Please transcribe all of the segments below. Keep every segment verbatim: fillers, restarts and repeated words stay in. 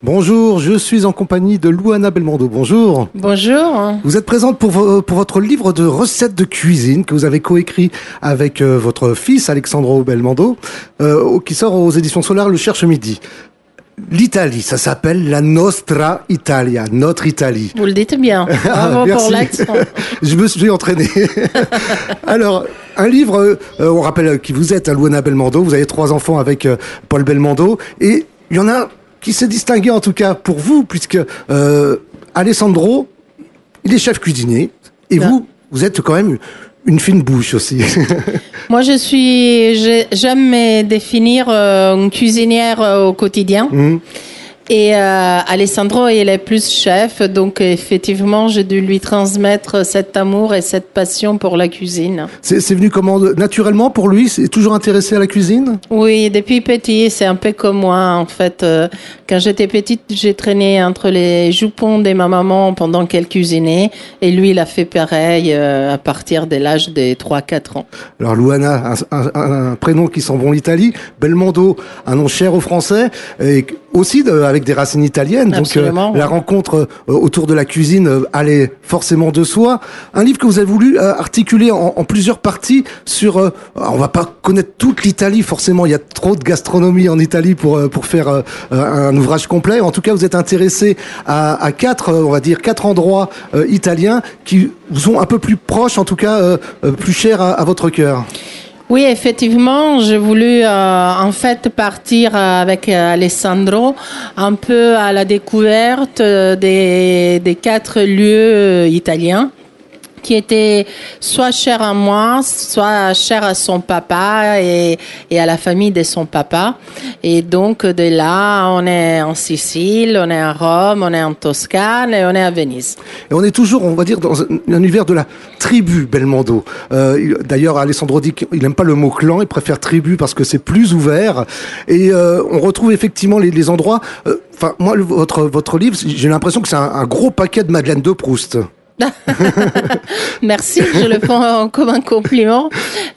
Bonjour, je suis en compagnie de Luana Belmondo. Bonjour. Bonjour. Vous êtes présente pour, vo- pour votre livre de recettes de cuisine que vous avez coécrit avec euh, votre fils Alessandro Belmondo, euh, qui sort aux éditions Solar le Cherche Midi. L'Italie, ça s'appelle la Nostra Italia, notre Italie. Vous le dites bien. Bravo pour l'accent. Je me suis entraîné. Alors, un livre, euh, on rappelle qui vous êtes, hein, Luana Belmondo. Vous avez trois enfants avec euh, Paul Belmondo. Et il y en a qui s'est distingué en tout cas pour vous, puisque euh, Alessandro, il est chef cuisinier. Et Non. vous, vous êtes quand même une fine bouche aussi. Moi, je suis, j'ai- j'aime me définir euh, une cuisinière euh, au quotidien. Mhm. Et euh, Alessandro, il est plus chef, donc effectivement, j'ai dû lui transmettre cet amour et cette passion pour la cuisine. C'est c'est venu comment naturellement pour lui? C'est toujours intéressé à la cuisine? Oui, depuis petit, c'est un peu comme moi, en fait. Euh, quand j'étais petite, j'ai traîné entre les jupons de ma maman pendant qu'elle cuisinait, et lui, il a fait pareil euh, à partir de l'âge de trois quatre ans. Alors Luana, un, un- un prénom qui sent bon l'Italie. Belmondo, un nom cher aux Français, et aussi de, avec des racines italiennes. Donc Absolument, la ouais. rencontre euh, autour de la cuisine euh, allait forcément de soi. Un livre que vous avez voulu euh, articuler en, en plusieurs parties sur. Euh, on va pas connaître toute l'Italie forcément. Il y a trop de gastronomie en Italie pour euh, pour faire euh, un ouvrage complet. En tout cas, vous êtes intéressé à, à quatre, euh, on va dire quatre endroits euh, italiens qui vous sont un peu plus proches, en tout cas euh, euh, plus chers à, à votre cœur. Oui, effectivement, j'ai voulu euh, en fait partir euh, avec euh, Alessandro un peu à la découverte euh, des, des quatre lieux euh, italiens qui étaient soit chers à moi, soit chers à son papa et, et à la famille de son papa. Et donc de là, on est en Sicile, on est à Rome, on est en Toscane et on est à Venise. Et on est toujours, on va dire, dans un, un univers de la tribu Belmondo. Euh, il- D'ailleurs, Alessandro dit qu'il n'aime pas le mot clan, il préfère tribu parce que c'est plus ouvert. Et euh, on retrouve effectivement les, les endroits. euh, Enfin, moi, le- votre votre livre, j'ai l'impression que c'est un, un gros paquet de Madeleine de Proust. Merci, je le prends comme un compliment.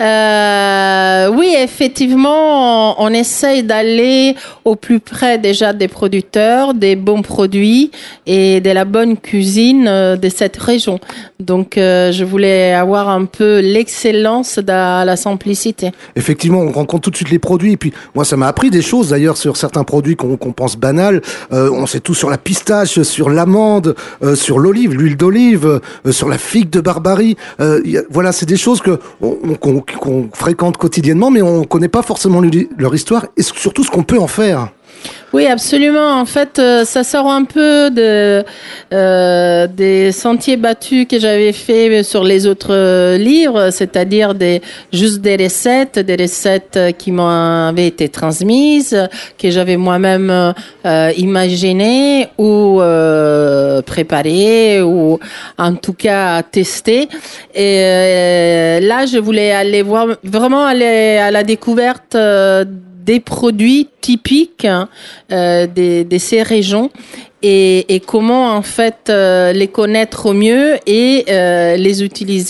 Euh, oui, effectivement, on, on essaye d'aller au plus près déjà des producteurs, des bons produits et de la bonne cuisine euh, de cette région. Donc, euh, je voulais avoir un peu l'excellence de la simplicité. Effectivement, on rencontre tout de suite les produits. Et puis, moi, ça m'a appris des choses d'ailleurs sur certains produits qu'on qu'on pense banals. Euh, on sait tout sur la pistache, sur l'amande, euh, sur l'olive, l'huile d'olive, euh, sur la figue de Barbarie. Euh, y a- voilà, c'est des choses que on- on- qu'on qu'on fréquente quotidiennement, mais on connaît pas forcément lu- leur histoire et surtout ce qu'on peut en faire. Oui, absolument. En fait, euh, ça sort un peu de euh, des sentiers battus que j'avais fait sur les autres euh, livres, c'est-à-dire des juste des recettes, des recettes euh, qui m'avaient été transmises, que j'avais moi-même euh, imaginées ou euh, préparées ou en tout cas testées. Et euh, là, je voulais aller voir vraiment aller à la découverte euh, des produits typiques euh, de, de ces régions et, et comment en fait euh, les connaître au mieux et euh, les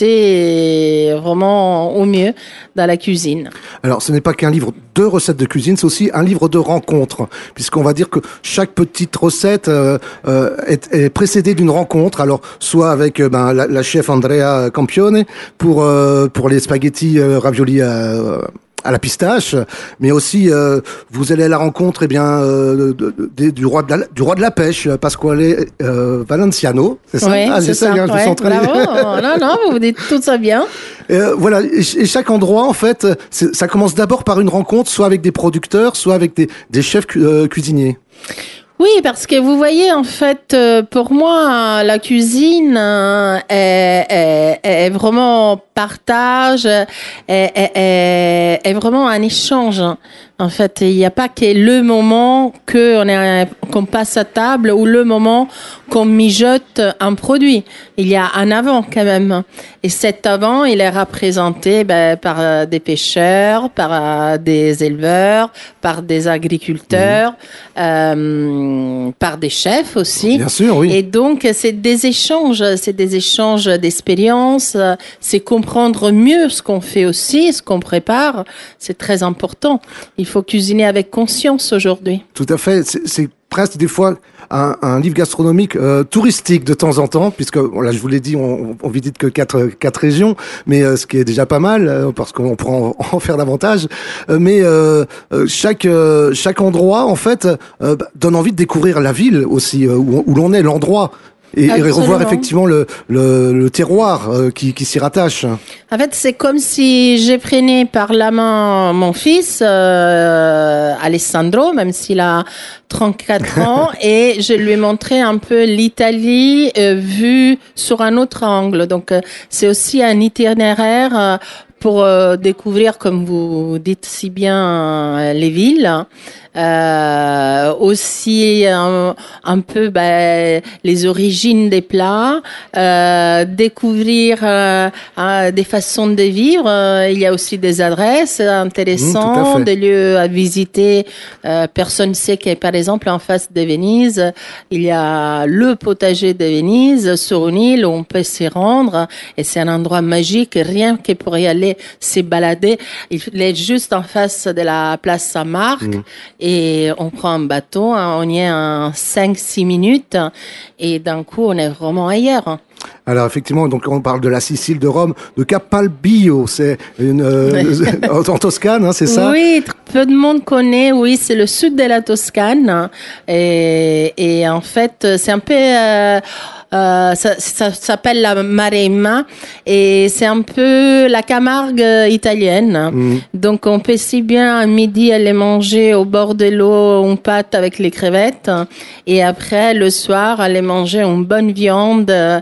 utiliser vraiment au mieux dans la cuisine. Alors, ce n'est pas qu'un livre de recettes de cuisine, c'est aussi un livre de rencontres, puisqu'on va dire que chaque petite recette euh, euh, est, est précédée d'une rencontre. Alors, soit avec euh, ben, la, la chef Andrea Campione pour euh, pour les spaghettis euh, raviolis à, à la pistache, mais aussi euh, vous allez à la rencontre, eh bien, euh, de, de, de, du roi de la du roi de la pêche, Pasquale euh, Valenciano, c'est ça? Oui, Ah, c'est j'essaie, ça. hein, je me Ouais, suis entraîné. bravo. Non, non, vous dites tout ça bien. Euh, voilà, et, ch- et chaque endroit, en fait, c'est- ça commence d'abord par une rencontre, soit avec des producteurs, soit avec des, des chefs cu- euh, cuisiniers. Oui, parce que vous voyez, en fait, euh, pour moi, la cuisine euh, est, est, est vraiment partage, est, est, est, est vraiment un échange. En fait, il n'y a pas que le moment que on est, qu'on passe à table ou le moment qu'on mijote un produit. Il y a un avant quand même. Et cet avant, il est représenté ben, par euh, des pêcheurs, par euh, des éleveurs, par des agriculteurs, mmh. euh, par des chefs aussi. Bien sûr, oui. Et donc, c'est des échanges, c'est des échanges d'expériences, c'est comprendre mieux ce qu'on fait aussi, ce qu'on prépare. C'est très important. Il faut cuisiner avec conscience aujourd'hui. Tout à fait. C'est, c'est presque des fois un, un livre gastronomique euh, touristique de temps en temps, puisque bon, là je vous l'ai dit, on, on visite que quatre quatre régions, mais euh, ce qui est déjà pas mal euh, parce qu'on pourra en, en faire davantage. Euh, mais euh, euh, chaque euh, chaque endroit en fait euh, donne envie de découvrir la ville aussi euh, où, où l'on est, l'endroit. Et, et revoir effectivement le, le, le terroir euh, qui, qui s'y rattache. En fait, c'est comme si je prenais par la main mon fils, euh, Alessandro, même s'il a trente-quatre ans, et je lui ai montré un peu l'Italie euh, vue sur un autre angle. Donc, euh, c'est aussi un itinéraire euh, pour euh, découvrir, comme vous dites si bien, euh, les villes. Euh, aussi un, un peu ben, les origines des plats, euh, découvrir euh, euh, des façons de vivre. Euh, il y a aussi des adresses intéressantes, mmh, des lieux à visiter. Euh, personne ne sait que, par exemple, en face de Venise, il y a le potager de Venise sur une île où on peut s'y rendre, et c'est un endroit magique. Rien que pour y aller, s'y balader, il est juste en face de la place Saint-Marc. Mmh. Et on prend un bateau, on y est en cinq six minutes, et d'un coup, on est vraiment ailleurs. Alors effectivement, donc on parle de la Sicile, de Rome, de Capalbio, c'est une euh, en Toscane, hein, c'est ça? Oui, peu de monde connaît. Oui, c'est le sud de la Toscane, et, et en fait, c'est un peu euh, Euh, ça, ça, ça s'appelle la Maremma, et c'est un peu la Camargue italienne. Mmh. Donc on peut si bien à midi aller manger au bord de l'eau une pâte avec les crevettes, et après le soir aller manger une bonne viande euh,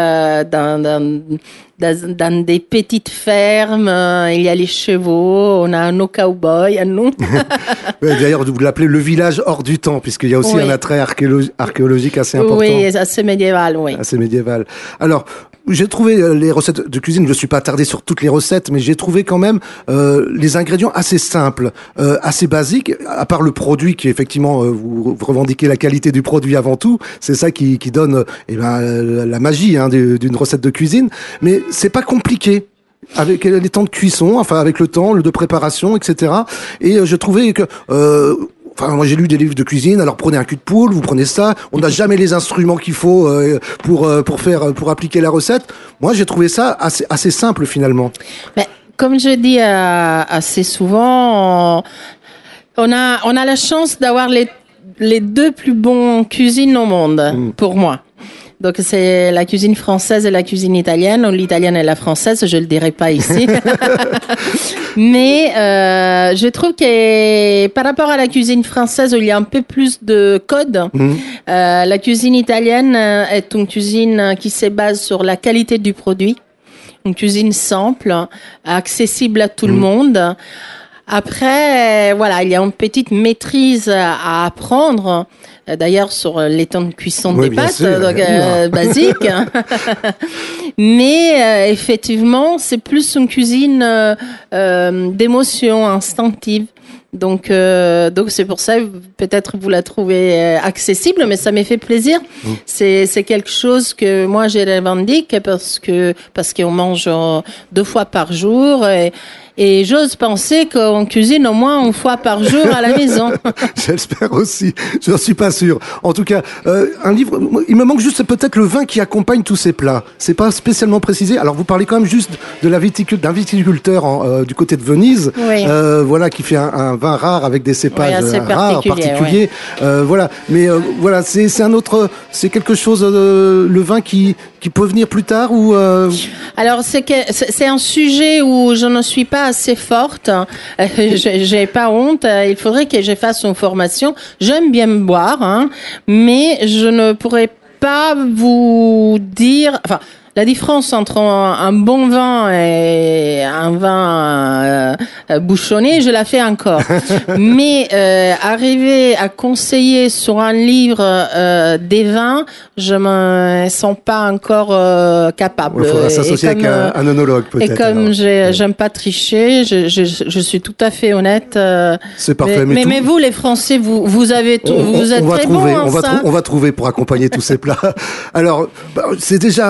dans, dans Dans, dans des petites fermes, euh, il y a les chevaux, on a nos cow-boys à nous. D'ailleurs, vous l'appelez le village hors du temps, puisqu'il y a aussi oui. un attrait archéologique, archéologique assez important. Oui, assez médiéval, oui. Assez médiéval. Alors, j'ai trouvé les recettes de cuisine, je ne suis pas attardé sur toutes les recettes, mais j'ai trouvé quand même euh, les ingrédients assez simples, euh, assez basiques, à part le produit qui effectivement, euh, vous, vous revendiquez la qualité du produit avant tout, c'est ça qui, qui donne euh, eh ben, la magie hein, d'une recette de cuisine, mais c'est pas compliqué. Avec les temps de cuisson, enfin avec le temps, le de préparation, et cetera. Et euh, je trouvais que... Euh, Enfin, moi j'ai lu des livres de cuisine. Alors prenez un cul de poule, vous prenez ça. On n'a jamais les instruments qu'il faut euh, pour euh, pour faire pour appliquer la recette. Moi j'ai trouvé ça assez assez simple finalement. Mais comme je dis euh, assez souvent, on a on a la chance d'avoir les les deux plus bons cuisines au monde mmh. pour moi. Donc c'est la cuisine française et la cuisine italienne, ou l'italienne et la française, je le dirai pas ici. Mais euh, je trouve que par rapport à la cuisine française où il y a un peu plus de codes, mmh. euh, la cuisine italienne est une cuisine qui se base sur la qualité du produit, une cuisine simple, accessible à tout mmh. le monde. Après, voilà, il y a une petite maîtrise à apprendre. D'ailleurs, sur les temps de cuisson oui, des pâtes, sûr, donc euh, basique. Mais euh, effectivement, c'est plus une cuisine euh, euh, d'émotion instinctive. Donc, euh, donc c'est pour ça peut-être vous la trouvez accessible, mais ça m'est fait plaisir. Mmh. C'est c'est quelque chose que moi je revendique parce que parce qu'on mange deux fois par jour. Et, Et j'ose penser qu'on cuisine au moins une fois par jour à la maison. J'espère aussi. Je n'en suis pas sûr. En tout cas, euh, un livre. Il me manque juste peut-être le vin qui accompagne tous ces plats. C'est pas spécialement précisé. Alors vous parlez quand même juste de la viticul- d'un viticulteur en, euh, du côté de Venise, oui. euh, voilà, qui fait un, un vin rare avec des cépages oui, rares, particulier, particuliers. Ouais. Euh, voilà. Mais euh, voilà, c'est c'est un autre. C'est quelque chose. Euh, le vin qui qui peut venir plus tard ou. Euh... Alors c'est que c'est un sujet où je ne suis pas assez forte. Euh, j'ai pas honte. Il faudrait que je fasse une formation. J'aime bien boire, hein, mais je ne pourrais pas vous dire. Enfin, la différence entre un, un bon vin et un vin euh, bouchonné, je la fais encore. Mais euh, arriver à conseiller sur un livre euh, des vins, je me sens pas encore euh, capable. Il faudra s'associer avec un, un œnologue peut-être. Et comme j'ai, j'aime pas tricher, je, je, je suis tout à fait honnête. Euh, C'est parfait. Mais, mais, tout... mais vous, les Français, vous, vous avez tout, on, vous êtes on va très trouver, bons en on va ça. Trou- on va trouver pour accompagner tous ces plats. Alors, bah, c'est déjà euh, presque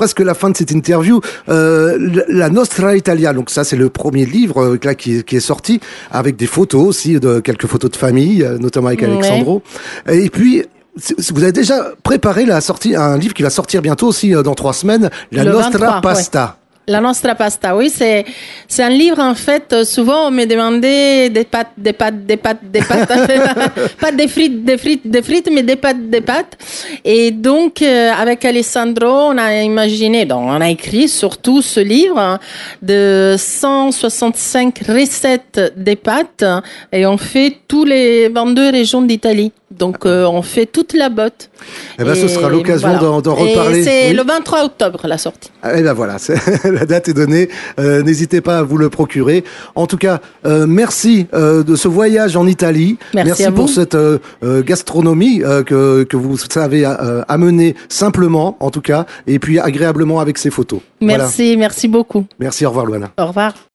presque la fin de cette interview. Euh, la Nostra Italia, donc ça c'est le premier livre euh, là qui, qui est sorti, avec des photos aussi, de quelques photos de famille, notamment avec Alexandro. Ouais. Et puis vous avez déjà préparé la sortie, un livre qui va sortir bientôt aussi dans trois semaines, La le Nostra vingt-trois, Pasta. Ouais. La Nostra Pasta, oui, c'est c'est un livre en fait. Souvent on me demandait des pâtes, des pâtes, des pâtes, des pâtes, pas des frites, des frites, des frites, mais des pâtes, des pâtes. Et donc euh, avec Alessandro, on a imaginé, donc on a écrit surtout ce livre hein, de cent soixante-cinq recettes des pâtes et on fait tous les vingt-deux régions d'Italie. Donc euh, on fait toute la botte. Eh ben, ce sera l'occasion voilà. d'en, d'en reparler. Et c'est oui. le vingt-trois octobre la sortie. Eh ben voilà, c'est, la date est donnée. Euh, n'hésitez pas à vous le procurer. En tout cas, euh, merci euh, de ce voyage en Italie. Merci, merci à pour vous. cette euh, gastronomie euh, que que vous savez euh, amener simplement, en tout cas, et puis agréablement avec ces photos. Merci, voilà. merci beaucoup. Merci. Au revoir, Luana. Au revoir.